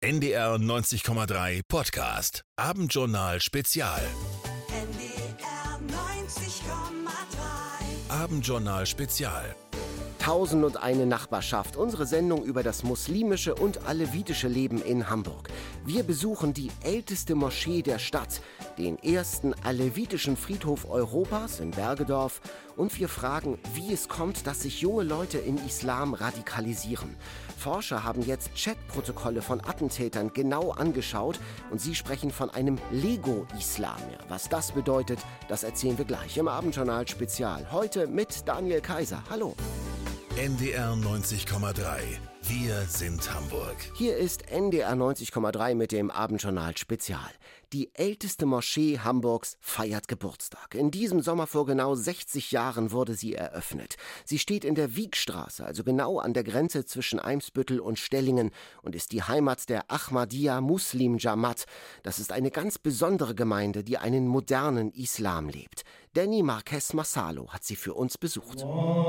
NDR 90,3 Podcast. Abendjournal Spezial. NDR 90,3. Abendjournal Spezial. 1001 Nachbarschaft, unsere Sendung über das muslimische und alevitische Leben in Hamburg. Wir besuchen die älteste Moschee der Stadt, den ersten alevitischen Friedhof Europas in Bergedorf, und wir fragen, wie es kommt, dass sich junge Leute im Islam radikalisieren. Forscher haben jetzt Chatprotokolle von Attentätern genau angeschaut und sie sprechen von einem Lego-Islam. Ja, was das bedeutet, das erzählen wir gleich im Abendjournal Spezial. Heute mit Daniel Kaiser. Hallo. NDR 90,3. Wir sind Hamburg. Hier ist NDR 90,3 mit dem Abendjournal Spezial. Die älteste Moschee Hamburgs feiert Geburtstag. In diesem Sommer vor genau 60 Jahren wurde sie eröffnet. Sie steht in der Wiegstraße, also genau an der Grenze zwischen Eimsbüttel und Stellingen, und ist die Heimat der Ahmadiyya Muslim Jamaat. Das ist eine ganz besondere Gemeinde, die einen modernen Islam lebt. Danny Marquez Massalo hat sie für uns besucht.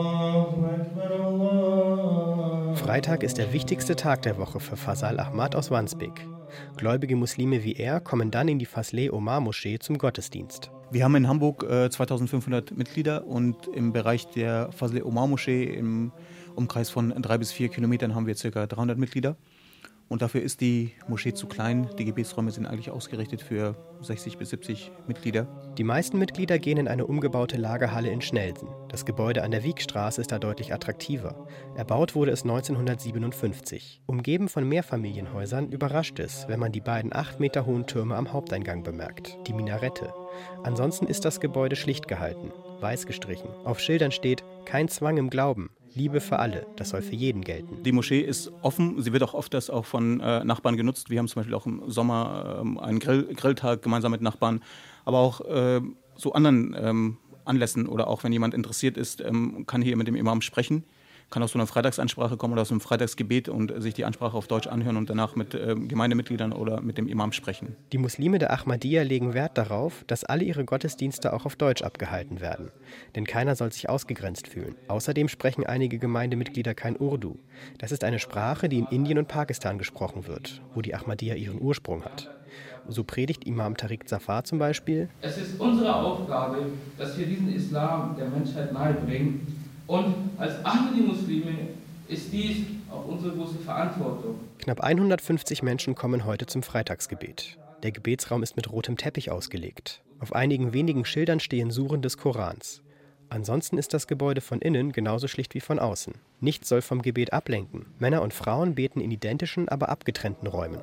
Freitag ist der wichtigste Tag der Woche für Fasal Ahmad aus Wandsbek. Gläubige Muslime wie er kommen dann in die Fazl-e Omar Moschee zum Gottesdienst. Wir haben in Hamburg 2500 Mitglieder und im Bereich der Fazl-e Omar Moschee im Umkreis von 3 bis 4 Kilometern haben wir ca. 300 Mitglieder. Und dafür ist die Moschee zu klein. Die Gebetsräume sind eigentlich ausgerichtet für 60 bis 70 Mitglieder. Die meisten Mitglieder gehen in eine umgebaute Lagerhalle in Schnelsen. Das Gebäude an der Wiegstraße ist da deutlich attraktiver. Erbaut wurde es 1957. Umgeben von Mehrfamilienhäusern überrascht es, wenn man die beiden 8 Meter hohen Türme am Haupteingang bemerkt, die Minarette. Ansonsten ist das Gebäude schlicht gehalten, weiß gestrichen. Auf Schildern steht: kein Zwang im Glauben, Liebe für alle, das soll für jeden gelten. Die Moschee ist offen, sie wird auch öfters auch von Nachbarn genutzt. Wir haben zum Beispiel auch im Sommer einen Grilltag gemeinsam mit Nachbarn, aber auch zu anderen Anlässen oder auch wenn jemand interessiert ist, kann hier mit dem Imam sprechen. Kann aus so einer Freitagsansprache kommen oder aus einem Freitagsgebet und sich die Ansprache auf Deutsch anhören und danach mit Gemeindemitgliedern oder mit dem Imam sprechen. Die Muslime der Ahmadiyya legen Wert darauf, dass alle ihre Gottesdienste auch auf Deutsch abgehalten werden. Denn keiner soll sich ausgegrenzt fühlen. Außerdem sprechen einige Gemeindemitglieder kein Urdu. Das ist eine Sprache, die in Indien und Pakistan gesprochen wird, wo die Ahmadiyya ihren Ursprung hat. So predigt Imam Tariq Zafar zum Beispiel: Es ist unsere Aufgabe, dass wir diesen Islam der Menschheit nahebringen. Und als Ahmadi-Muslime ist dies auch unsere große Verantwortung. Knapp 150 Menschen kommen heute zum Freitagsgebet. Der Gebetsraum ist mit rotem Teppich ausgelegt. Auf einigen wenigen Schildern stehen Suren des Korans. Ansonsten ist das Gebäude von innen genauso schlicht wie von außen. Nichts soll vom Gebet ablenken. Männer und Frauen beten in identischen, aber abgetrennten Räumen.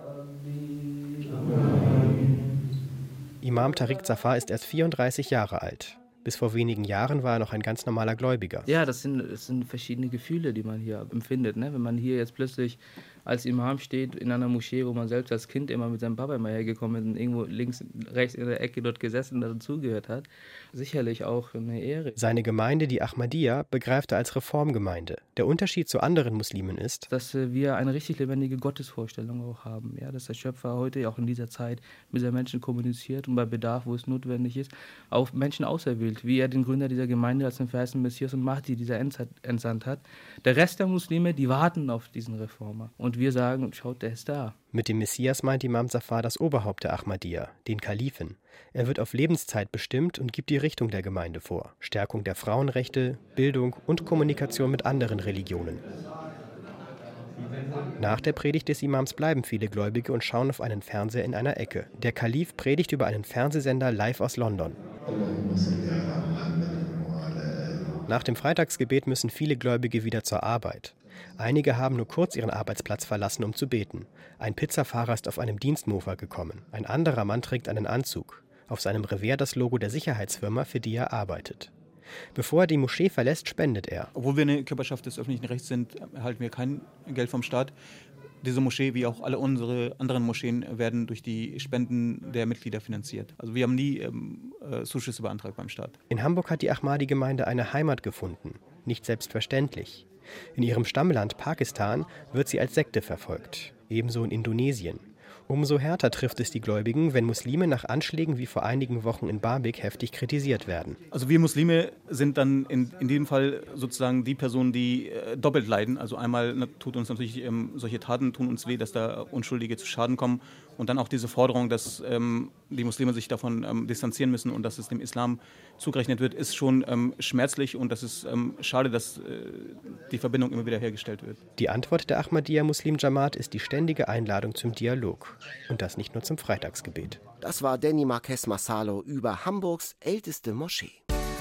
Imam Tariq Zafar ist erst 34 Jahre alt. Bis vor wenigen Jahren war er noch ein ganz normaler Gläubiger. Ja, das sind verschiedene Gefühle, die man hier empfindet. Ne? Wenn man hier jetzt plötzlich als Imam steht in einer Moschee, wo man selbst als Kind immer mit seinem Papa immer hergekommen ist und irgendwo links, rechts in der Ecke dort gesessen und dazugehört hat, sicherlich auch eine Ehre. Seine Gemeinde, die Ahmadiyya, begreift er als Reformgemeinde. Der Unterschied zu anderen Muslimen ist, dass wir eine richtig lebendige Gottesvorstellung auch haben. Ja? Dass der Schöpfer heute auch in dieser Zeit mit den Menschen kommuniziert und bei Bedarf, wo es notwendig ist, auch Menschen auserwählt, wie er den Gründer dieser Gemeinde als den verheißenen Messias und Mahdi dieser Endzeit entsandt hat. Der Rest der Muslime, die warten auf diesen Reformer. Und wir sagen, schaut, der ist da. Mit dem Messias meint Imam Zafar das Oberhaupt der Ahmadiyya, den Kalifen. Er wird auf Lebenszeit bestimmt und gibt die Richtung der Gemeinde vor. Stärkung der Frauenrechte, Bildung und Kommunikation mit anderen Religionen. Nach der Predigt des Imams bleiben viele Gläubige und schauen auf einen Fernseher in einer Ecke. Der Kalif predigt über einen Fernsehsender live aus London. Nach dem Freitagsgebet müssen viele Gläubige wieder zur Arbeit. Einige haben nur kurz ihren Arbeitsplatz verlassen, um zu beten. Ein Pizzafahrer ist auf einem Dienstmofa gekommen. Ein anderer Mann trägt einen Anzug. Auf seinem Revers das Logo der Sicherheitsfirma, für die er arbeitet. Bevor er die Moschee verlässt, spendet er. Obwohl wir eine Körperschaft des öffentlichen Rechts sind, erhalten wir kein Geld vom Staat. Diese Moschee, wie auch alle unsere anderen Moscheen, werden durch die Spenden der Mitglieder finanziert. Also wir haben nie Zuschüsse beantragt beim Staat. In Hamburg hat die Ahmadi-Gemeinde eine Heimat gefunden. Nicht selbstverständlich. In ihrem Stammland Pakistan wird sie als Sekte verfolgt. Ebenso in Indonesien. Umso härter trifft es die Gläubigen, wenn Muslime nach Anschlägen wie vor einigen Wochen in Barbik heftig kritisiert werden. Also wir Muslime sind dann in diesem Fall sozusagen die Personen, die doppelt leiden. Also einmal tut uns natürlich solche Taten tun uns weh, dass da Unschuldige zu Schaden kommen. Und dann auch diese Forderung, dass die Muslime sich davon distanzieren müssen und dass es dem Islam zugerechnet wird, ist schon schmerzlich und das ist schade, dass die Verbindung immer wieder hergestellt wird. Die Antwort der Ahmadiyya Muslim Jamaat ist die ständige Einladung zum Dialog. Und das nicht nur zum Freitagsgebet. Das war Danny Marquez Massalo über Hamburgs älteste Moschee.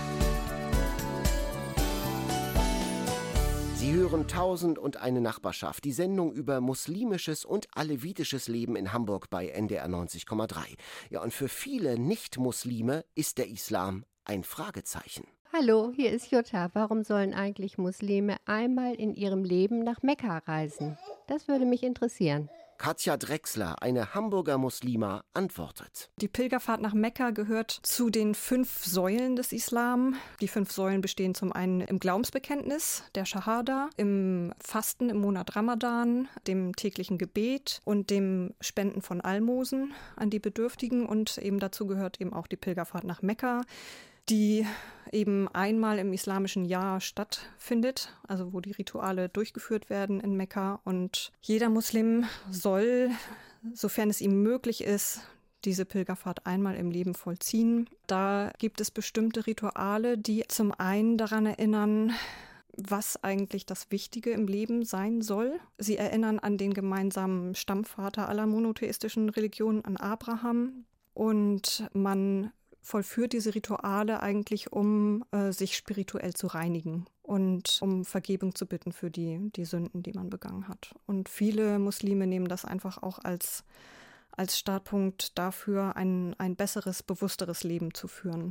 Sie hören 1001 Nachbarschaft, die Sendung über muslimisches und alevitisches Leben in Hamburg bei NDR 90,3. Ja, und für viele Nicht-Muslime ist der Islam ein Fragezeichen. Hallo, hier ist Jutta. Warum sollen eigentlich Muslime einmal in ihrem Leben nach Mekka reisen? Das würde mich interessieren. Katja Drechsler, eine Hamburger Muslima, antwortet. Die Pilgerfahrt nach Mekka gehört zu den 5 Säulen des Islam. Die 5 Säulen bestehen zum einen im Glaubensbekenntnis, der Shahada, im Fasten im Monat Ramadan, dem täglichen Gebet und dem Spenden von Almosen an die Bedürftigen. Und eben dazu gehört eben auch die Pilgerfahrt nach Mekka, die eben einmal im islamischen Jahr stattfindet, also wo die Rituale durchgeführt werden in Mekka. Und jeder Muslim soll, sofern es ihm möglich ist, diese Pilgerfahrt einmal im Leben vollziehen. Da gibt es bestimmte Rituale, die zum einen daran erinnern, was eigentlich das Wichtige im Leben sein soll. Sie erinnern an den gemeinsamen Stammvater aller monotheistischen Religionen, an Abraham. Und man vollführt diese Rituale eigentlich, um sich spirituell zu reinigen und um Vergebung zu bitten für die Sünden, die man begangen hat. Und viele Muslime nehmen das einfach auch als Startpunkt dafür, ein besseres, bewussteres Leben zu führen.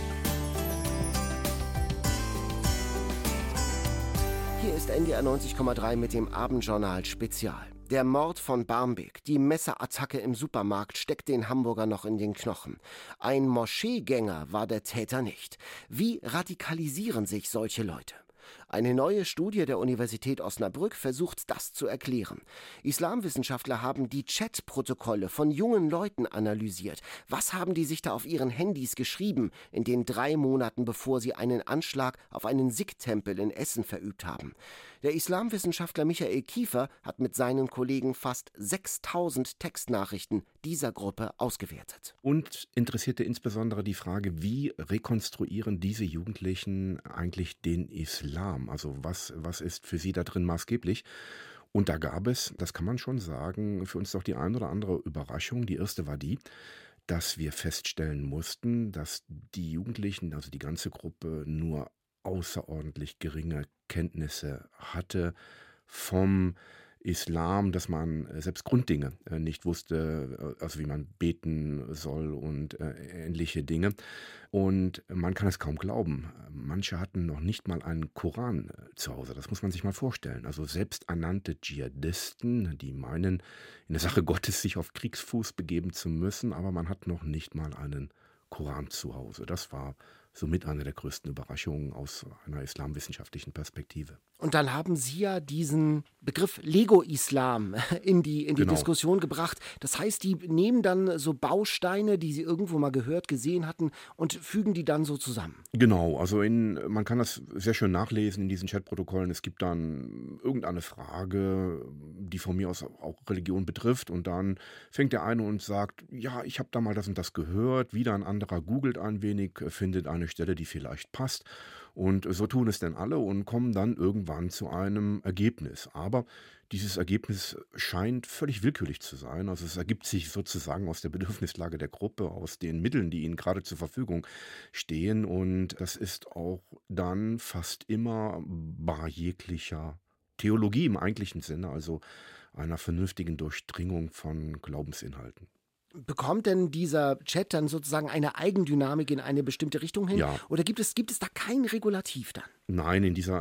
Hier ist NDR 90,3 mit dem Abendjournal Spezial. Der Mord von Barmbek, die Messerattacke im Supermarkt steckt den Hamburger noch in den Knochen. Ein Moscheegänger war der Täter nicht. Wie radikalisieren sich solche Leute? Eine neue Studie der Universität Osnabrück versucht, das zu erklären. Islamwissenschaftler haben die Chatprotokolle von jungen Leuten analysiert. Was haben die sich da auf ihren Handys geschrieben in den 3 Monaten, bevor sie einen Anschlag auf einen Sikh-Tempel in Essen verübt haben? Der Islamwissenschaftler Michael Kiefer hat mit seinen Kollegen fast 6000 Textnachrichten dieser Gruppe ausgewertet. Und interessierte insbesondere die Frage, wie rekonstruieren diese Jugendlichen eigentlich den Islam? Also was ist für sie da drin maßgeblich? Und da gab es, das kann man schon sagen, für uns doch die ein oder andere Überraschung. Die erste war die, dass wir feststellen mussten, dass die Jugendlichen, also die ganze Gruppe, nur außerordentlich geringe Kenntnisse hatte vom Islam, dass man selbst Grunddinge nicht wusste, also wie man beten soll und ähnliche Dinge. Und man kann es kaum glauben. Manche hatten noch nicht mal einen Koran zu Hause. Das muss man sich mal vorstellen. Also selbsternannte Dschihadisten, die meinen, in der Sache Gottes sich auf Kriegsfuß begeben zu müssen, aber man hat noch nicht mal einen Koran zu Hause. Das war somit eine der größten Überraschungen aus einer islamwissenschaftlichen Perspektive. Und dann haben Sie ja diesen Begriff Lego-Islam in die Genau. Diskussion gebracht. Das heißt, die nehmen dann so Bausteine, die Sie irgendwo mal gehört, gesehen hatten und fügen die dann so zusammen. Genau, also man kann das sehr schön nachlesen in diesen Chatprotokollen. Es gibt dann irgendeine Frage, die von mir aus auch Religion betrifft und dann fängt der eine und sagt, ja, ich habe da mal das und das gehört, wieder ein anderer googelt ein wenig, findet eine Stelle, die vielleicht passt und so tun es dann alle und kommen dann irgendwann zu einem Ergebnis. Aber dieses Ergebnis scheint völlig willkürlich zu sein. Also es ergibt sich sozusagen aus der Bedürfnislage der Gruppe, aus den Mitteln, die ihnen gerade zur Verfügung stehen und das ist auch dann fast immer bar jeglicher Theologie im eigentlichen Sinne, also einer vernünftigen Durchdringung von Glaubensinhalten. Bekommt denn dieser Chat dann sozusagen eine Eigendynamik in eine bestimmte Richtung hin? Ja. Oder gibt es da kein Regulativ dann? Nein, in dieser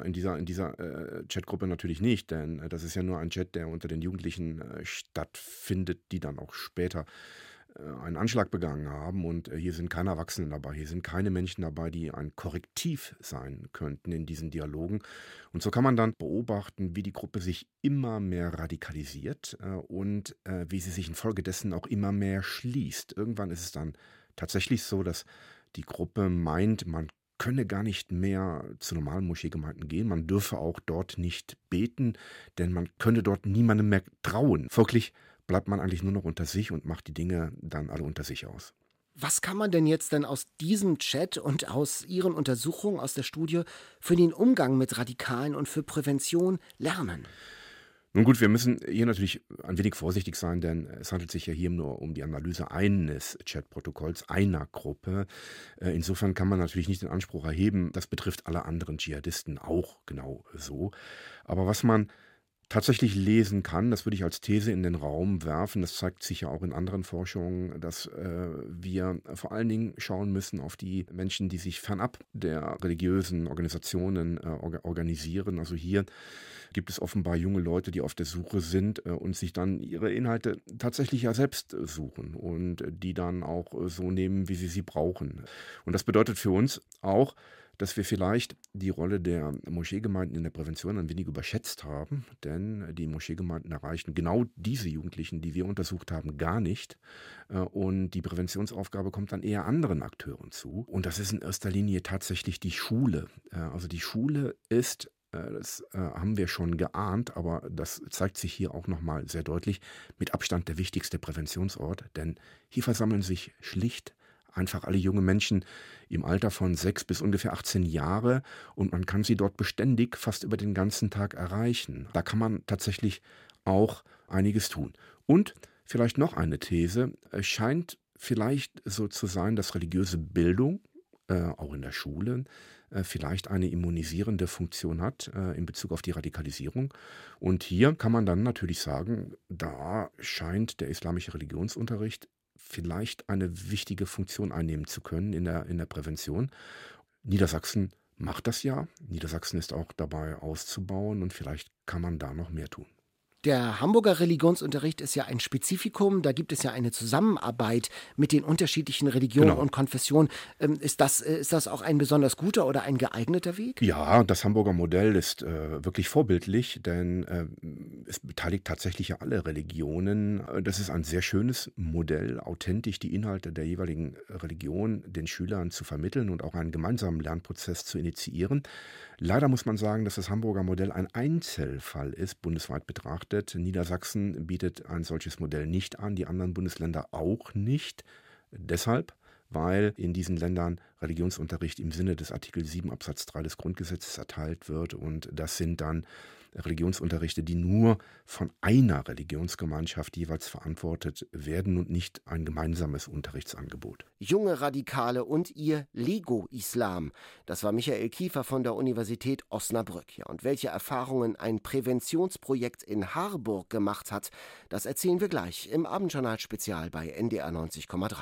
Chatgruppe natürlich nicht, denn das ist ja nur ein Chat, der unter den Jugendlichen stattfindet, die dann auch später einen Anschlag begangen haben und hier sind keine Erwachsenen dabei, hier sind keine Menschen dabei, die ein Korrektiv sein könnten in diesen Dialogen. Und so kann man dann beobachten, wie die Gruppe sich immer mehr radikalisiert und wie sie sich infolgedessen auch immer mehr schließt. Irgendwann ist es dann tatsächlich so, dass die Gruppe meint, man könne gar nicht mehr zu normalen Moscheegemeinden gehen. Man dürfe auch dort nicht beten, denn man könne dort niemandem mehr trauen. Folglich bleibt man eigentlich nur noch unter sich und macht die Dinge dann alle unter sich aus. Was kann man denn jetzt aus diesem Chat und aus Ihren Untersuchungen aus der Studie für den Umgang mit Radikalen und für Prävention lernen? Nun gut, wir müssen hier natürlich ein wenig vorsichtig sein, denn es handelt sich ja hier nur um die Analyse eines Chatprotokolls, einer Gruppe. Insofern kann man natürlich nicht den Anspruch erheben, das betrifft alle anderen Dschihadisten auch genau so. Aber was man tatsächlich lesen kann, das würde ich als These in den Raum werfen, das zeigt sich ja auch in anderen Forschungen, dass wir vor allen Dingen schauen müssen auf die Menschen, die sich fernab der religiösen Organisationen organisieren. Also hier gibt es offenbar junge Leute, die auf der Suche sind und sich dann ihre Inhalte tatsächlich ja selbst suchen und die dann auch so nehmen, wie sie brauchen. Und das bedeutet für uns auch, dass wir vielleicht die Rolle der Moscheegemeinden in der Prävention ein wenig überschätzt haben, denn die Moscheegemeinden erreichen genau diese Jugendlichen, die wir untersucht haben, gar nicht. Und die Präventionsaufgabe kommt dann eher anderen Akteuren zu. Und das ist in erster Linie tatsächlich die Schule. Also die Schule ist, das haben wir schon geahnt, aber das zeigt sich hier auch nochmal sehr deutlich, mit Abstand der wichtigste Präventionsort, denn hier versammeln sich schlicht einfach alle junge Menschen im Alter von 6 bis ungefähr 18 Jahre und man kann sie dort beständig fast über den ganzen Tag erreichen. Da kann man tatsächlich auch einiges tun. Und vielleicht noch eine These, es scheint vielleicht so zu sein, dass religiöse Bildung, auch in der Schule, vielleicht eine immunisierende Funktion hat in Bezug auf die Radikalisierung. Und hier kann man dann natürlich sagen, da scheint der islamische Religionsunterricht vielleicht eine wichtige Funktion einnehmen zu können in der Prävention. Niedersachsen macht das ja. Niedersachsen ist auch dabei auszubauen und vielleicht kann man da noch mehr tun. Der Hamburger Religionsunterricht ist ja ein Spezifikum. Da gibt es ja eine Zusammenarbeit mit den unterschiedlichen Religionen und Konfessionen. Ist das auch ein besonders guter oder ein geeigneter Weg? Ja, das Hamburger Modell ist wirklich vorbildlich, denn es beteiligt tatsächlich ja alle Religionen. Das ist ein sehr schönes Modell, authentisch die Inhalte der jeweiligen Religion den Schülern zu vermitteln und auch einen gemeinsamen Lernprozess zu initiieren. Leider muss man sagen, dass das Hamburger Modell ein Einzelfall ist, bundesweit betrachtet. Niedersachsen bietet ein solches Modell nicht an, die anderen Bundesländer auch nicht. Deshalb, weil in diesen Ländern Religionsunterricht im Sinne des Artikel 7 Absatz 3 des Grundgesetzes erteilt wird und das sind dann Religionsunterrichte, die nur von einer Religionsgemeinschaft jeweils verantwortet werden und nicht ein gemeinsames Unterrichtsangebot. Junge Radikale und ihr Lego-Islam. Das war Michael Kiefer von der Universität Osnabrück. Ja, und welche Erfahrungen ein Präventionsprojekt in Harburg gemacht hat, das erzählen wir gleich im Abendjournal-Spezial bei NDR 90,3.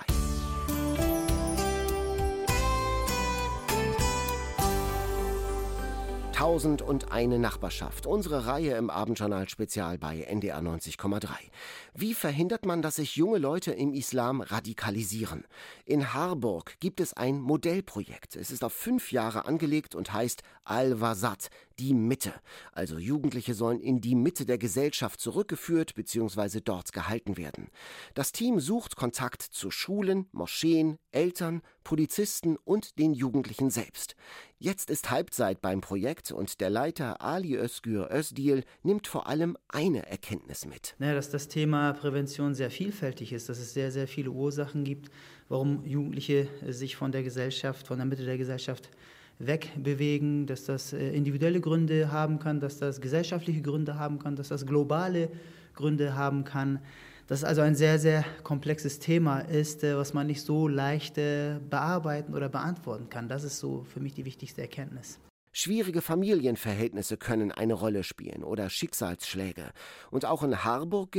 1001 Nachbarschaft. Unsere Reihe im Abendjournal-Spezial bei NDR 90,3. Wie verhindert man, dass sich junge Leute im Islam radikalisieren? In Harburg gibt es ein Modellprojekt. Es ist auf 5 Jahre angelegt und heißt Al-Wasat, die Mitte. Also Jugendliche sollen in die Mitte der Gesellschaft zurückgeführt bzw. dort gehalten werden. Das Team sucht Kontakt zu Schulen, Moscheen, Eltern, Polizisten und den Jugendlichen selbst. Jetzt ist Halbzeit beim Projekt und der Leiter Ali Özgür Özdil nimmt vor allem eine Erkenntnis mit. Dass das Thema Prävention sehr vielfältig ist, dass es sehr, sehr viele Ursachen gibt, warum Jugendliche sich von der Gesellschaft, von der Mitte der Gesellschaft wegbewegen, dass das individuelle Gründe haben kann, dass das gesellschaftliche Gründe haben kann, dass das globale Gründe haben kann. Dass es also ein sehr, sehr komplexes Thema ist, was man nicht so leicht bearbeiten oder beantworten kann. Das ist so für mich die wichtigste Erkenntnis. Schwierige Familienverhältnisse können eine Rolle spielen oder Schicksalsschläge. Und auch in Harburg gilt,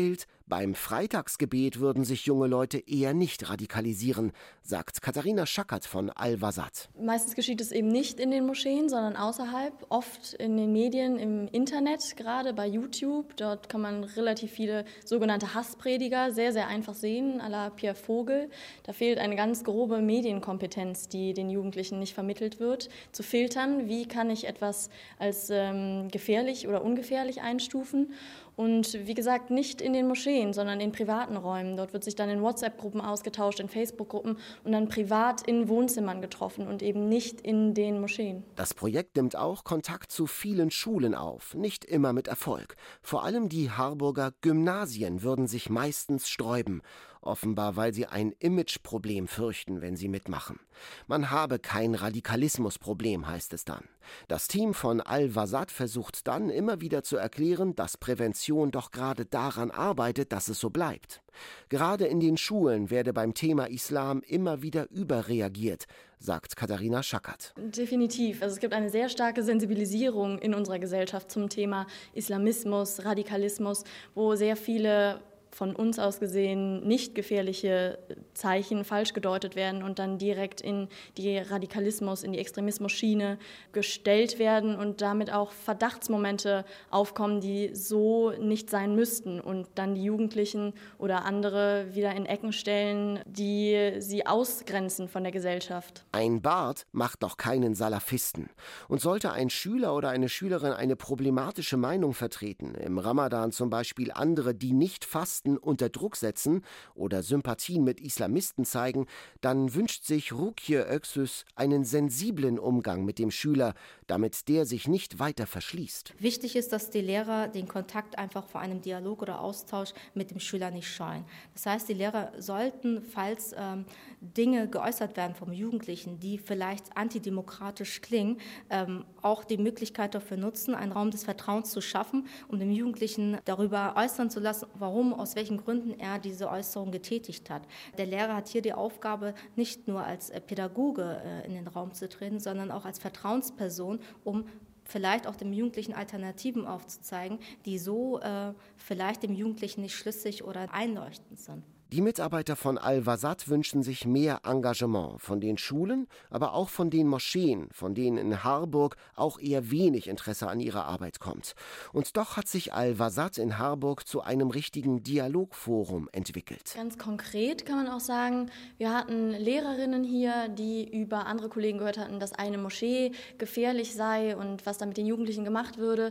Beim Freitagsgebet würden sich junge Leute eher nicht radikalisieren, sagt Katharina Schackert von Al-Wasat. Meistens geschieht es eben nicht in den Moscheen, sondern außerhalb, oft in den Medien, im Internet, gerade bei YouTube. Dort kann man relativ viele sogenannte Hassprediger sehr, sehr einfach sehen, à la Pierre Vogel. Da fehlt eine ganz grobe Medienkompetenz, die den Jugendlichen nicht vermittelt wird, zu filtern, wie kann ich etwas als gefährlich oder ungefährlich einstufen. Und wie gesagt, nicht in den Moscheen, sondern in privaten Räumen. Dort wird sich dann in WhatsApp-Gruppen ausgetauscht, in Facebook-Gruppen und dann privat in Wohnzimmern getroffen und eben nicht in den Moscheen. Das Projekt nimmt auch Kontakt zu vielen Schulen auf, nicht immer mit Erfolg. Vor allem die Harburger Gymnasien würden sich meistens sträuben. Offenbar, weil sie ein Imageproblem fürchten, wenn sie mitmachen. Man habe kein Radikalismusproblem, heißt es dann. Das Team von Al-Wasat versucht dann immer wieder zu erklären, dass Prävention doch gerade daran arbeitet, dass es so bleibt. Gerade in den Schulen werde beim Thema Islam immer wieder überreagiert, sagt Katharina Schackert. Definitiv. Also es gibt eine sehr starke Sensibilisierung in unserer Gesellschaft zum Thema Islamismus, Radikalismus, wo sehr viele von uns aus gesehen nicht gefährliche Zeichen falsch gedeutet werden und dann direkt in die Radikalismus, in die Extremismus-Schiene gestellt werden und damit auch Verdachtsmomente aufkommen, die so nicht sein müssten und dann die Jugendlichen oder andere wieder in Ecken stellen, die sie ausgrenzen von der Gesellschaft. Ein Bart macht doch keinen Salafisten. Und sollte ein Schüler oder eine Schülerin eine problematische Meinung vertreten, im Ramadan zum Beispiel andere, die nicht fasten, unter Druck setzen oder Sympathien mit Islamisten zeigen, dann wünscht sich Rukiye Öksüz einen sensiblen Umgang mit dem Schüler, damit der sich nicht weiter verschließt. Wichtig ist, dass die Lehrer den Kontakt einfach vor einem Dialog oder Austausch mit dem Schüler nicht scheuen. Das heißt, die Lehrer sollten, falls Dinge geäußert werden vom Jugendlichen, die vielleicht antidemokratisch klingen, auch die Möglichkeit dafür nutzen, einen Raum des Vertrauens zu schaffen, um dem Jugendlichen darüber äußern zu lassen, warum, aus welchen Gründen er diese Äußerung getätigt hat. Der Lehrer hat hier die Aufgabe, nicht nur als Pädagoge in den Raum zu treten, sondern auch als Vertrauensperson, um vielleicht auch dem Jugendlichen Alternativen aufzuzeigen, die so vielleicht dem Jugendlichen nicht schlüssig oder einleuchtend sind. Die Mitarbeiter von Al-Wasat wünschen sich mehr Engagement von den Schulen, aber auch von den Moscheen, von denen in Harburg auch eher wenig Interesse an ihrer Arbeit kommt. Und doch hat sich Al-Wasat in Harburg zu einem richtigen Dialogforum entwickelt. Ganz konkret kann man auch sagen, wir hatten Lehrerinnen hier, die über andere Kollegen gehört hatten, dass eine Moschee gefährlich sei und was da mit den Jugendlichen gemacht würde.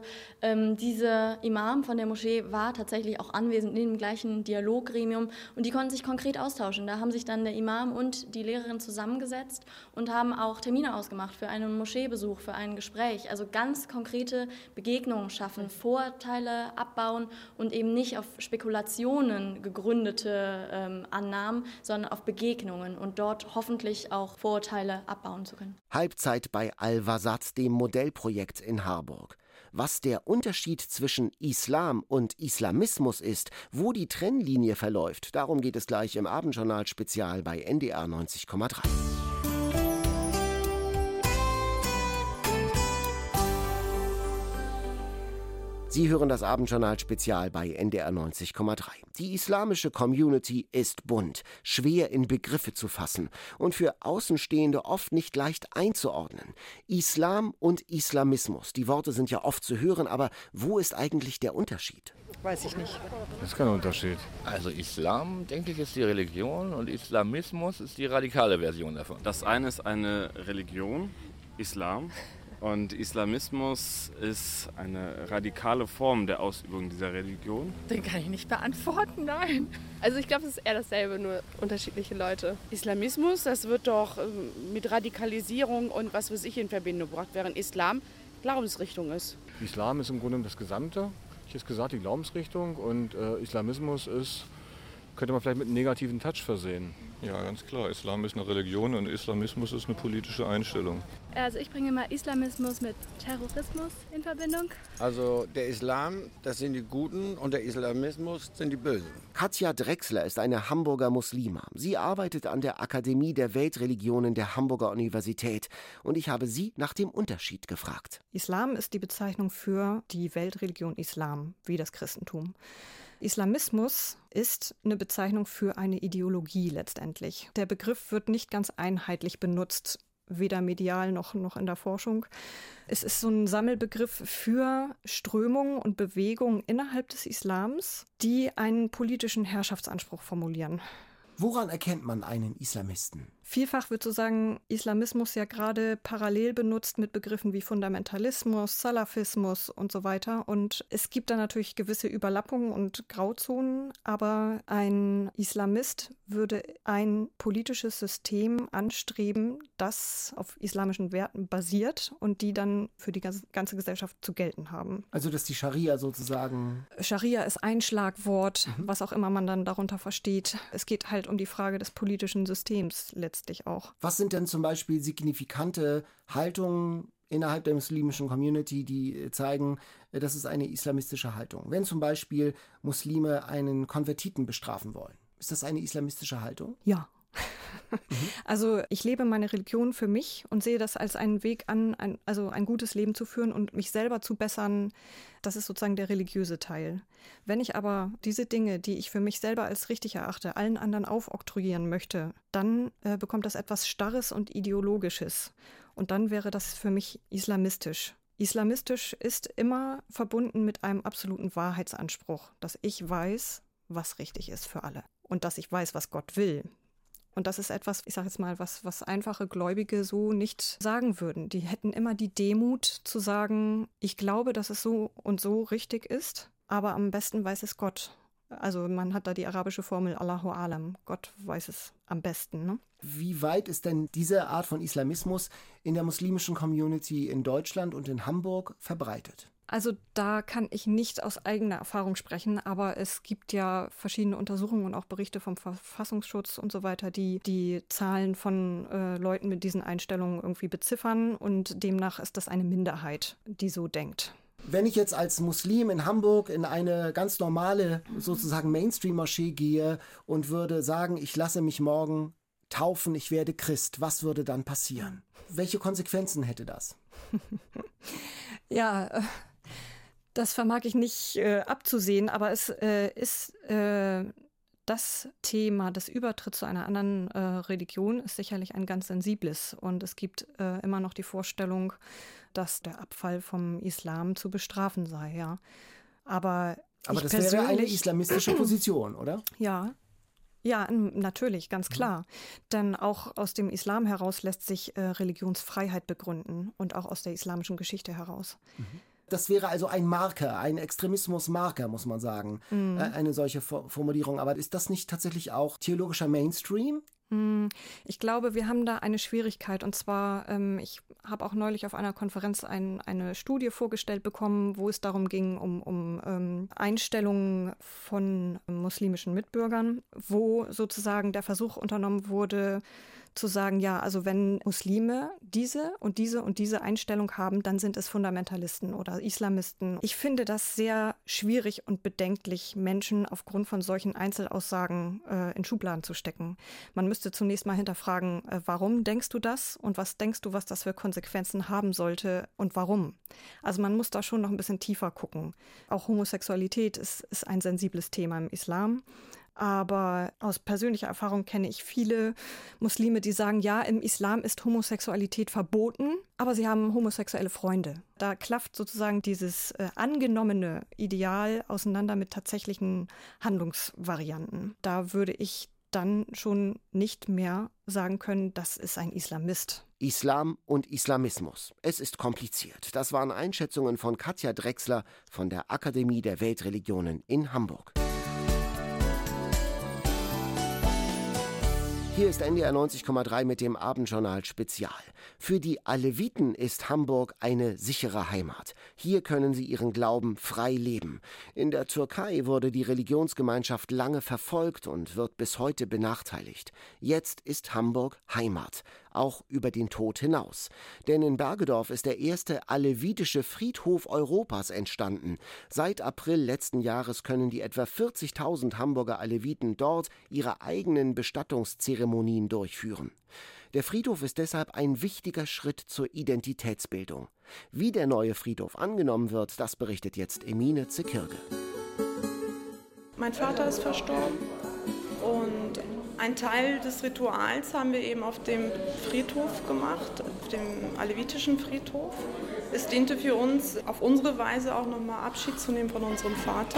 Dieser Imam von der Moschee war tatsächlich auch anwesend in dem gleichen Dialoggremium und die konnten sich konkret austauschen. Da haben sich dann der Imam und die Lehrerin zusammengesetzt und haben auch Termine ausgemacht für einen Moscheebesuch, für ein Gespräch. Also ganz konkrete Begegnungen schaffen, Vorurteile abbauen und eben nicht auf Spekulationen gegründete Annahmen, sondern auf Begegnungen und dort hoffentlich auch Vorurteile abbauen zu können. Halbzeit bei Al-Wasat, dem Modellprojekt in Harburg. Was der Unterschied zwischen Islam und Islamismus ist, wo die Trennlinie verläuft, darum geht es gleich im Abendjournal-Spezial bei NDR 90,3. Sie hören das Abendjournal-Spezial bei NDR 90,3. Die islamische Community ist bunt, schwer in Begriffe zu fassen und für Außenstehende oft nicht leicht einzuordnen. Islam und Islamismus, die Worte sind ja oft zu hören, aber wo ist eigentlich der Unterschied? Weiß ich nicht. Das ist kein Unterschied. Also Islam, denke ich, ist die Religion und Islamismus ist die radikale Version davon. Das eine ist eine Religion, Islam. Und Islamismus ist eine radikale Form der Ausübung dieser Religion. Den kann ich nicht beantworten, nein. Also ich glaube, es ist eher dasselbe, nur unterschiedliche Leute. Islamismus, das wird doch mit Radikalisierung und was weiß ich in Verbindung gebracht, während Islam Glaubensrichtung ist. Islam ist im Grunde das Gesamte. Ich hätte gesagt, die Glaubensrichtung und Islamismus ist, könnte man vielleicht mit einem negativen Touch versehen. Ja, ganz klar. Islam ist eine Religion und Islamismus ist eine politische Einstellung. Also ich bringe immer Islamismus mit Terrorismus in Verbindung. Also der Islam, das sind die Guten und der Islamismus sind die Bösen. Katja Drechsler ist eine Hamburger Muslima. Sie arbeitet an der Akademie der Weltreligionen der Hamburger Universität. Und ich habe sie nach dem Unterschied gefragt. Islam ist die Bezeichnung für die Weltreligion Islam, wie das Christentum. Islamismus ist eine Bezeichnung für eine Ideologie letztendlich. Der Begriff wird nicht ganz einheitlich benutzt, weder medial noch in der Forschung. Es ist so ein Sammelbegriff für Strömungen und Bewegungen innerhalb des Islams, die einen politischen Herrschaftsanspruch formulieren. Woran erkennt man einen Islamisten? Vielfach wird sozusagen Islamismus ja gerade parallel benutzt mit Begriffen wie Fundamentalismus, Salafismus und so weiter. Und es gibt da natürlich gewisse Überlappungen und Grauzonen, aber ein Islamist würde ein politisches System anstreben, das auf islamischen Werten basiert und die dann für die ganze Gesellschaft zu gelten haben. Also dass die Scharia sozusagen... Scharia ist ein Schlagwort, was auch immer man dann darunter versteht. Es geht halt um die Frage des politischen Systems letztlich auch. Was sind denn zum Beispiel signifikante Haltungen innerhalb der muslimischen Community, die zeigen, das ist eine islamistische Haltung? Wenn zum Beispiel Muslime einen Konvertiten bestrafen wollen, ist das eine islamistische Haltung? Ja. Also ich lebe meine Religion für mich und sehe das als einen Weg an, ein gutes Leben zu führen und mich selber zu bessern. Das ist sozusagen der religiöse Teil. Wenn ich aber diese Dinge, die ich für mich selber als richtig erachte, allen anderen aufoktroyieren möchte, dann bekommt das etwas Starres und Ideologisches. Und dann wäre das für mich islamistisch. Islamistisch ist immer verbunden mit einem absoluten Wahrheitsanspruch, dass ich weiß, was richtig ist für alle und dass ich weiß, was Gott will. Und das ist etwas, ich sage jetzt mal, was einfache Gläubige so nicht sagen würden. Die hätten immer die Demut zu sagen, ich glaube, dass es so und so richtig ist, aber am besten weiß es Gott. Also man hat da die arabische Formel Allahu Alam, Gott weiß es am besten. Ne? Wie weit ist denn diese Art von Islamismus in der muslimischen Community in Deutschland und in Hamburg verbreitet? Also da kann ich nicht aus eigener Erfahrung sprechen, aber es gibt ja verschiedene Untersuchungen und auch Berichte vom Verfassungsschutz und so weiter, die die Zahlen von Leuten mit diesen Einstellungen irgendwie beziffern und demnach ist das eine Minderheit, die so denkt. Wenn ich jetzt als Muslim in Hamburg in eine ganz normale sozusagen Mainstream-Moschee gehe und würde sagen, ich lasse mich morgen taufen, ich werde Christ, was würde dann passieren? Welche Konsequenzen hätte das? Ja, das vermag ich nicht abzusehen, aber es ist das Thema des Übertritts zu einer anderen Religion ist sicherlich ein ganz sensibles. Und es gibt immer noch die Vorstellung, dass der Abfall vom Islam zu bestrafen sei. Ja. Aber das wäre eine islamistische Position, oder? Ja. Ja, natürlich, ganz klar. Denn auch aus dem Islam heraus lässt sich Religionsfreiheit begründen und auch aus der islamischen Geschichte heraus. Das wäre also ein Marker, ein Extremismusmarker, muss man sagen, eine solche Formulierung. Aber ist das nicht tatsächlich auch theologischer Mainstream? Ich glaube, wir haben da eine Schwierigkeit. Und zwar, ich habe auch neulich auf einer Konferenz eine Studie vorgestellt bekommen, wo es darum ging, um Einstellungen von muslimischen Mitbürgern, wo sozusagen der Versuch unternommen wurde, zu sagen, ja, also wenn Muslime diese und diese und diese Einstellung haben, dann sind es Fundamentalisten oder Islamisten. Ich finde das sehr schwierig und bedenklich, Menschen aufgrund von solchen Einzelaussagen in Schubladen zu stecken. Man müsste zunächst mal hinterfragen, warum denkst du das und was denkst du, was das für Konsequenzen haben sollte und warum? Also man muss da schon noch ein bisschen tiefer gucken. Auch Homosexualität ist ein sensibles Thema im Islam. Aber aus persönlicher Erfahrung kenne ich viele Muslime, die sagen, ja, im Islam ist Homosexualität verboten, aber sie haben homosexuelle Freunde. Da klafft sozusagen dieses angenommene Ideal auseinander mit tatsächlichen Handlungsvarianten. Da würde ich dann schon nicht mehr sagen können, das ist ein Islamist. Islam und Islamismus. Es ist kompliziert. Das waren Einschätzungen von Katja Drechsler von der Akademie der Weltreligionen in Hamburg. Hier ist NDR 90,3 mit dem Abendjournal Spezial. Für die Aleviten ist Hamburg eine sichere Heimat. Hier können sie ihren Glauben frei leben. In der Türkei wurde die Religionsgemeinschaft lange verfolgt und wird bis heute benachteiligt. Jetzt ist Hamburg Heimat, auch über den Tod hinaus. Denn in Bergedorf ist der erste alevitische Friedhof Europas entstanden. Seit April letzten Jahres können die etwa 40.000 Hamburger Aleviten dort ihre eigenen Bestattungszeremonien durchführen. Der Friedhof ist deshalb ein wichtiger Schritt zur Identitätsbildung. Wie der neue Friedhof angenommen wird, das berichtet jetzt Emine Zekirge. Mein Vater ist verstorben und ein Teil des Rituals haben wir eben auf dem Friedhof gemacht, auf dem alevitischen Friedhof. Es diente für uns auf unsere Weise auch nochmal Abschied zu nehmen von unserem Vater.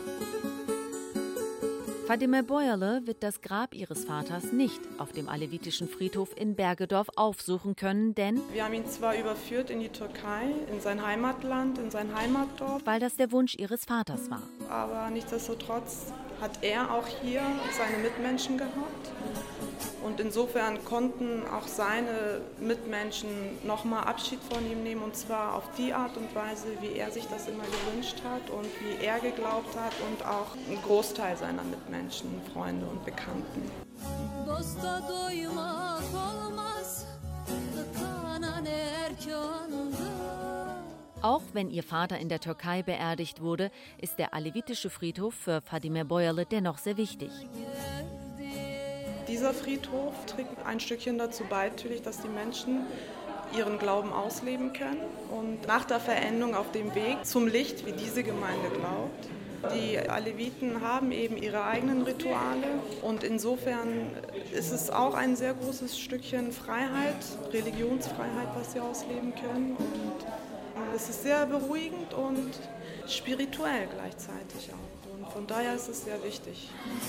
Fadime Boyalı wird das Grab ihres Vaters nicht auf dem alevitischen Friedhof in Bergedorf aufsuchen können, denn wir haben ihn zwar überführt in die Türkei, in sein Heimatland, in sein Heimatdorf, weil das der Wunsch ihres Vaters war. Aber nichtsdestotrotz hat er auch hier seine Mitmenschen gehabt. Und insofern konnten auch seine Mitmenschen nochmal Abschied von ihm nehmen, und zwar auf die Art und Weise, wie er sich das immer gewünscht hat und wie er geglaubt hat, und auch ein Großteil seiner Mitmenschen, Freunde und Bekannten. Auch wenn ihr Vater in der Türkei beerdigt wurde, ist der alevitische Friedhof für Fadime Boyalı dennoch sehr wichtig. Dieser Friedhof trägt ein Stückchen dazu bei, natürlich, dass die Menschen ihren Glauben ausleben können. Und nach der Verendung auf dem Weg zum Licht, wie diese Gemeinde glaubt, die Aleviten haben eben ihre eigenen Rituale. Und insofern ist es auch ein sehr großes Stückchen Freiheit, Religionsfreiheit, was sie ausleben können. Und es ist sehr beruhigend und spirituell gleichzeitig auch. Und von daher ist es sehr wichtig.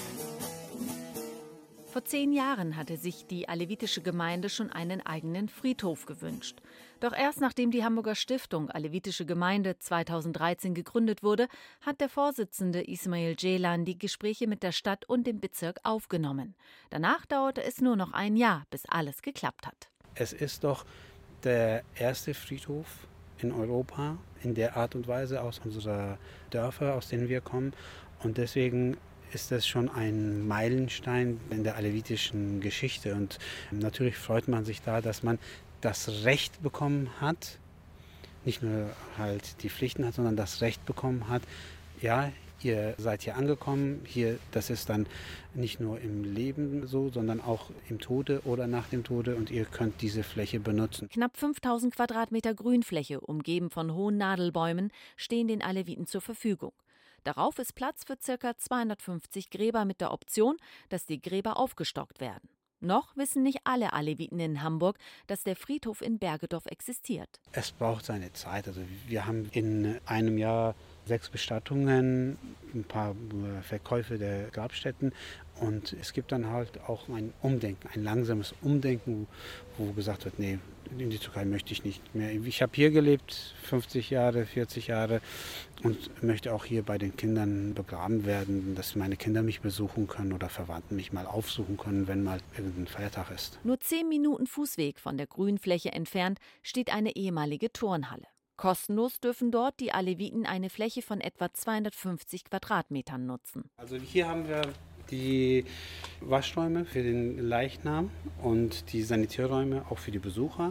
Vor 10 Jahren hatte sich die alevitische Gemeinde schon einen eigenen Friedhof gewünscht. Doch erst nachdem die Hamburger Stiftung Alevitische Gemeinde 2013 gegründet wurde, hat der Vorsitzende Ismail Ceylan die Gespräche mit der Stadt und dem Bezirk aufgenommen. Danach dauerte es nur noch ein Jahr, bis alles geklappt hat. Es ist doch der erste Friedhof in Europa in der Art und Weise aus unserer Dörfer, aus denen wir kommen. Und deswegen ist das schon ein Meilenstein in der alevitischen Geschichte. Und natürlich freut man sich da, dass man das Recht bekommen hat, nicht nur halt die Pflichten hat, sondern das Recht bekommen hat, ja, ihr seid hier angekommen, hier, das ist dann nicht nur im Leben so, sondern auch im Tode oder nach dem Tode, und ihr könnt diese Fläche benutzen. Knapp 5000 Quadratmeter Grünfläche, umgeben von hohen Nadelbäumen, stehen den Aleviten zur Verfügung. Darauf ist Platz für ca. 250 Gräber mit der Option, dass die Gräber aufgestockt werden. Noch wissen nicht alle Aleviten in Hamburg, dass der Friedhof in Bergedorf existiert. Es braucht seine Zeit. Also wir haben in einem Jahr 6 Bestattungen, ein paar Verkäufe der Grabstätten, und es gibt dann halt auch ein Umdenken, ein langsames Umdenken, wo gesagt wird, nee, in die Türkei möchte ich nicht mehr. Ich habe hier gelebt, 50 Jahre, 40 Jahre, und möchte auch hier bei den Kindern begraben werden, dass meine Kinder mich besuchen können oder Verwandten mich mal aufsuchen können, wenn mal irgendein Feiertag ist. Nur 10 Minuten Fußweg von der Grünfläche entfernt steht eine ehemalige Turnhalle. Kostenlos dürfen dort die Aleviten eine Fläche von etwa 250 Quadratmetern nutzen. Also hier haben wir die Waschräume für den Leichnam und die Sanitärräume auch für die Besucher.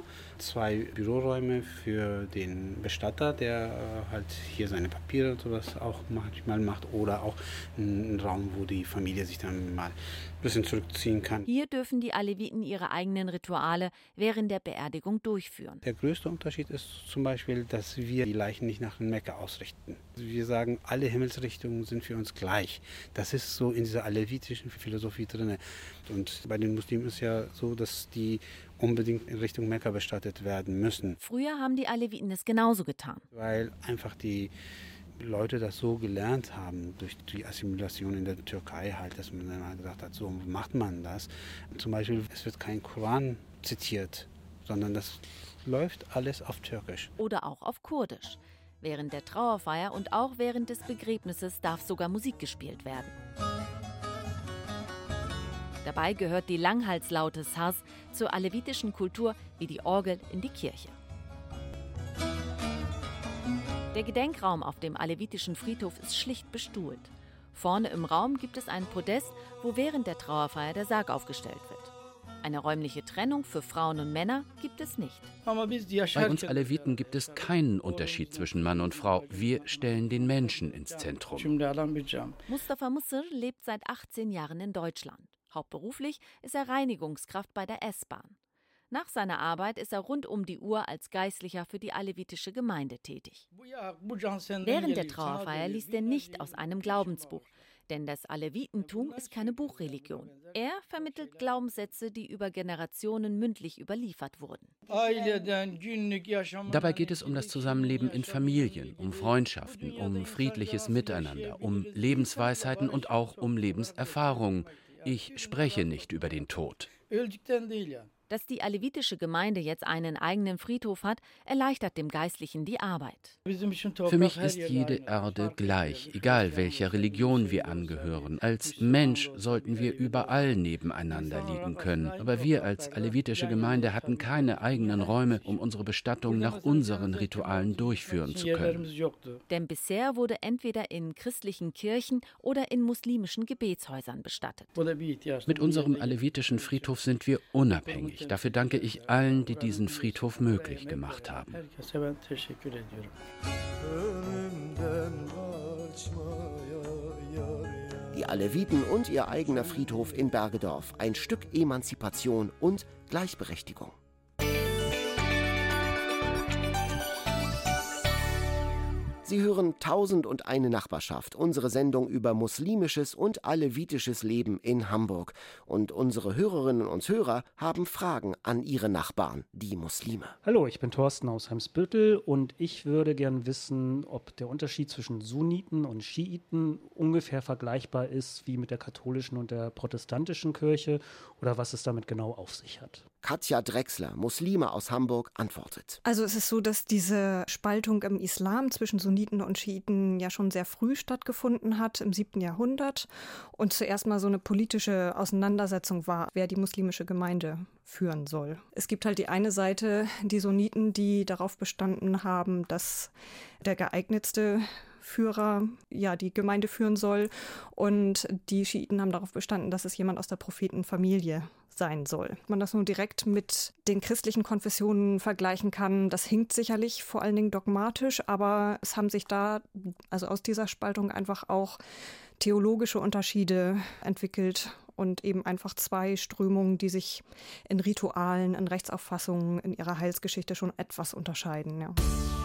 2 Büroräume für den Bestatter, der halt hier seine Papiere und sowas auch manchmal macht, oder auch einen Raum, wo die Familie sich dann mal ein bisschen zurückziehen kann. Hier dürfen die Aleviten ihre eigenen Rituale während der Beerdigung durchführen. Der größte Unterschied ist zum Beispiel, dass wir die Leichen nicht nach Mekka ausrichten. Wir sagen, alle Himmelsrichtungen sind für uns gleich. Das ist so in dieser alevitischen Philosophie drin. Und bei den Muslimen ist ja so, dass die unbedingt in Richtung Mekka bestattet werden müssen. Früher haben die Aleviten es genauso getan. Weil einfach die Leute das so gelernt haben durch die Assimilation in der Türkei halt, dass man dann gesagt hat, so macht man das. Zum Beispiel, es wird kein Koran zitiert, sondern das läuft alles auf Türkisch. Oder auch auf Kurdisch. Während der Trauerfeier und auch während des Begräbnisses darf sogar Musik gespielt werden. Dabei gehört die Langhalslaute Saz zur alevitischen Kultur wie die Orgel in die Kirche. Der Gedenkraum auf dem alevitischen Friedhof ist schlicht bestuhlt. Vorne im Raum gibt es einen Podest, wo während der Trauerfeier der Sarg aufgestellt wird. Eine räumliche Trennung für Frauen und Männer gibt es nicht. Bei uns Aleviten gibt es keinen Unterschied zwischen Mann und Frau. Wir stellen den Menschen ins Zentrum. Mustafa Musir lebt seit 18 Jahren in Deutschland. Hauptberuflich ist er Reinigungskraft bei der S-Bahn. Nach seiner Arbeit ist er rund um die Uhr als Geistlicher für die alevitische Gemeinde tätig. Während der Trauerfeier liest er nicht aus einem Glaubensbuch. Denn das Alevitentum ist keine Buchreligion. Er vermittelt Glaubenssätze, die über Generationen mündlich überliefert wurden. Dabei geht es um das Zusammenleben in Familien, um Freundschaften, um friedliches Miteinander, um Lebensweisheiten und auch um Lebenserfahrung. Ich spreche nicht über den Tod. Dass die alevitische Gemeinde jetzt einen eigenen Friedhof hat, erleichtert dem Geistlichen die Arbeit. Für mich ist jede Erde gleich, egal welcher Religion wir angehören. Als Mensch sollten wir überall nebeneinander liegen können. Aber wir als alevitische Gemeinde hatten keine eigenen Räume, um unsere Bestattung nach unseren Ritualen durchführen zu können. Denn bisher wurde entweder in christlichen Kirchen oder in muslimischen Gebetshäusern bestattet. Mit unserem alevitischen Friedhof sind wir unabhängig. Dafür danke ich allen, die diesen Friedhof möglich gemacht haben. Die Aleviten und ihr eigener Friedhof in Bergedorf. Ein Stück Emanzipation und Gleichberechtigung. Sie hören 1001 Nachbarschaft, unsere Sendung über muslimisches und alevitisches Leben in Hamburg. Und unsere Hörerinnen und Hörer haben Fragen an ihre Nachbarn, die Muslime. Hallo, ich bin Thorsten aus Heimsbüttel und ich würde gern wissen, ob der Unterschied zwischen Sunniten und Schiiten ungefähr vergleichbar ist wie mit der katholischen und der protestantischen Kirche oder was es damit genau auf sich hat. Katja Drechsler, Muslime aus Hamburg, antwortet. Also es ist so, dass diese Spaltung im Islam zwischen Sunniten und Schiiten ja schon sehr früh stattgefunden hat, im 7. Jahrhundert. Und zuerst mal so eine politische Auseinandersetzung war, wer die muslimische Gemeinde führen soll. Es gibt halt die eine Seite, die Sunniten, die darauf bestanden haben, dass der geeignetste Führer die Gemeinde führen soll. Und die Schiiten haben darauf bestanden, dass es jemand aus der Prophetenfamilie sein soll. Wenn man das nun direkt mit den christlichen Konfessionen vergleichen kann, das hinkt sicherlich vor allen Dingen dogmatisch, aber es haben sich da, also aus dieser Spaltung einfach auch theologische Unterschiede entwickelt und eben einfach zwei Strömungen, die sich in Ritualen, in Rechtsauffassungen, in ihrer Heilsgeschichte schon etwas unterscheiden, ja.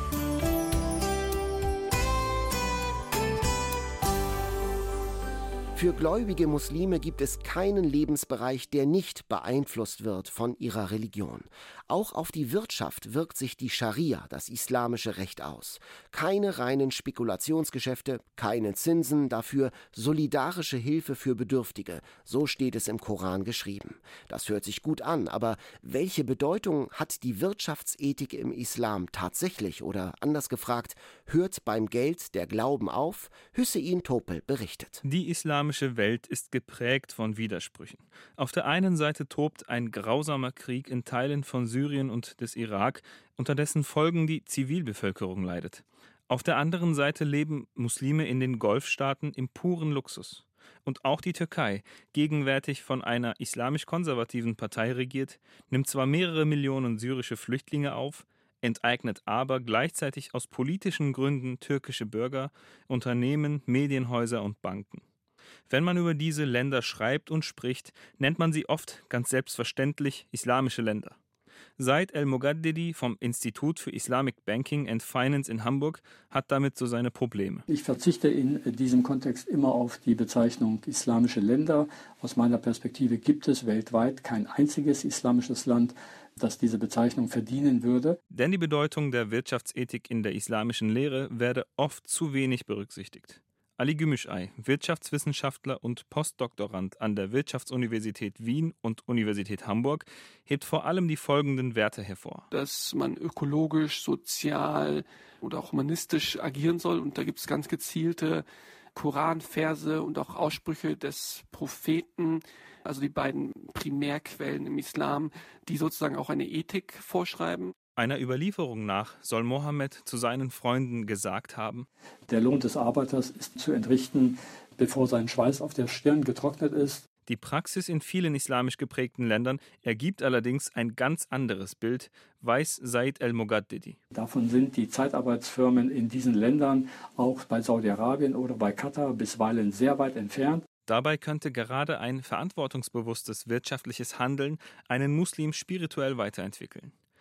Für gläubige Muslime gibt es keinen Lebensbereich, der nicht beeinflusst wird von ihrer Religion. Auch auf die Wirtschaft wirkt sich die Scharia, das islamische Recht, aus. Keine reinen Spekulationsgeschäfte, keine Zinsen, dafür solidarische Hilfe für Bedürftige. So steht es im Koran geschrieben. Das hört sich gut an, aber welche Bedeutung hat die Wirtschaftsethik im Islam tatsächlich? Oder anders gefragt, hört beim Geld der Glauben auf? Hüseyin Topel berichtet. Die islamische Welt ist geprägt von Widersprüchen. Auf der einen Seite tobt ein grausamer Krieg in Teilen von Syrien und des Irak, unter dessen Folgen die Zivilbevölkerung leidet. Auf der anderen Seite leben Muslime in den Golfstaaten im puren Luxus. Und auch die Türkei, gegenwärtig von einer islamisch-konservativen Partei regiert, nimmt zwar mehrere Millionen syrische Flüchtlinge auf, enteignet aber gleichzeitig aus politischen Gründen türkische Bürger, Unternehmen, Medienhäuser und Banken. Wenn man über diese Länder schreibt und spricht, nennt man sie oft ganz selbstverständlich islamische Länder. Said El-Mogaddedi vom Institut für Islamic Banking and Finance in Hamburg hat damit so seine Probleme. Ich verzichte in diesem Kontext immer auf die Bezeichnung islamische Länder. Aus meiner Perspektive gibt es weltweit kein einziges islamisches Land, das diese Bezeichnung verdienen würde. Denn die Bedeutung der Wirtschaftsethik in der islamischen Lehre werde oft zu wenig berücksichtigt. Ali Gümüşay, Wirtschaftswissenschaftler und Postdoktorand an der Wirtschaftsuniversität Wien und Universität Hamburg, hebt vor allem die folgenden Werte hervor. Dass man ökologisch, sozial oder auch humanistisch agieren soll. Und da gibt es ganz gezielte Koranverse und auch Aussprüche des Propheten, also die beiden Primärquellen im Islam, die sozusagen auch eine Ethik vorschreiben. Einer Überlieferung nach soll Mohammed zu seinen Freunden gesagt haben: Der Lohn des Arbeiters ist zu entrichten, bevor sein Schweiß auf der Stirn getrocknet ist. Die Praxis in vielen islamisch geprägten Ländern ergibt allerdings ein ganz anderes Bild, weiß Said El-Mogaddedi. Davon sind die Zeitarbeitsfirmen in diesen Ländern, auch bei Saudi-Arabien oder bei Katar, bisweilen sehr weit entfernt. Dabei könnte gerade ein verantwortungsbewusstes wirtschaftliches Handeln einen Muslim spirituell weiterentwickeln.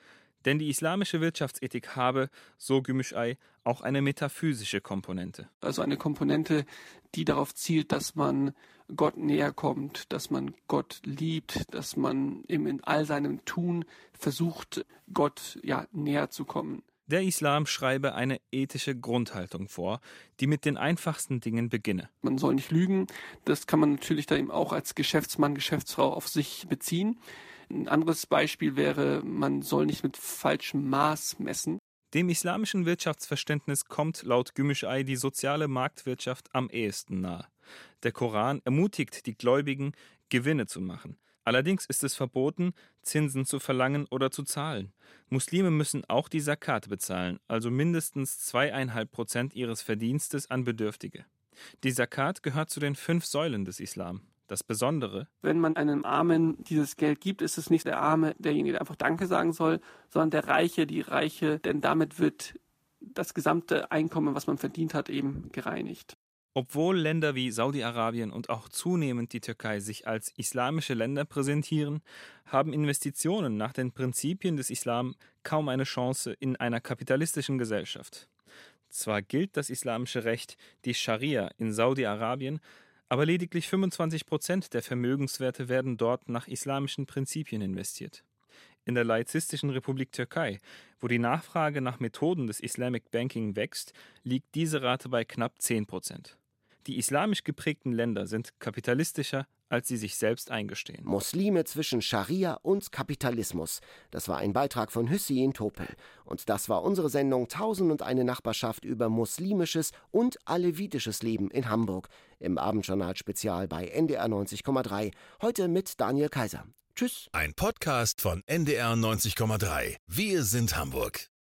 Denn die islamische Wirtschaftsethik habe, so Gümüşay, auch eine metaphysische Komponente. Also eine Komponente, die darauf zielt, dass man Gott näher kommt, dass man Gott liebt, dass man in all seinem Tun versucht, Gott näher zu kommen. Der Islam schreibe eine ethische Grundhaltung vor, die mit den einfachsten Dingen beginne. Man soll nicht lügen. Das kann man natürlich dann eben auch als Geschäftsmann, Geschäftsfrau auf sich beziehen. Ein anderes Beispiel wäre, man soll nicht mit falschem Maß messen. Dem islamischen Wirtschaftsverständnis kommt laut Gümüşay die soziale Marktwirtschaft am ehesten nahe. Der Koran ermutigt die Gläubigen, Gewinne zu machen. Allerdings ist es verboten, Zinsen zu verlangen oder zu zahlen. Muslime müssen auch die Zakat bezahlen, also mindestens 2,5% ihres Verdienstes an Bedürftige. Die Zakat gehört zu den 5 Säulen des Islam. Das Besondere: Wenn man einem Armen dieses Geld gibt, ist es nicht der Arme, derjenige, der einfach Danke sagen soll, sondern der Reiche, die Reiche, denn damit wird das gesamte Einkommen, was man verdient hat, eben gereinigt. Obwohl Länder wie Saudi-Arabien und auch zunehmend die Türkei sich als islamische Länder präsentieren, haben Investitionen nach den Prinzipien des Islam kaum eine Chance in einer kapitalistischen Gesellschaft. Zwar gilt das islamische Recht, die Scharia, in Saudi-Arabien, aber lediglich 25% der Vermögenswerte werden dort nach islamischen Prinzipien investiert. In der laizistischen Republik Türkei, wo die Nachfrage nach Methoden des Islamic Banking wächst, liegt diese Rate bei knapp 10%. Die islamisch geprägten Länder sind kapitalistischer, als sie sich selbst eingestehen. Muslime zwischen Scharia und Kapitalismus. Das war ein Beitrag von Hüseyin Topel. Und das war unsere Sendung 1001 Nachbarschaft über muslimisches und alevitisches Leben in Hamburg. Im Abendjournal-Spezial bei NDR 90,3. Heute mit Daniel Kaiser. Tschüss. Ein Podcast von NDR 90,3. Wir sind Hamburg.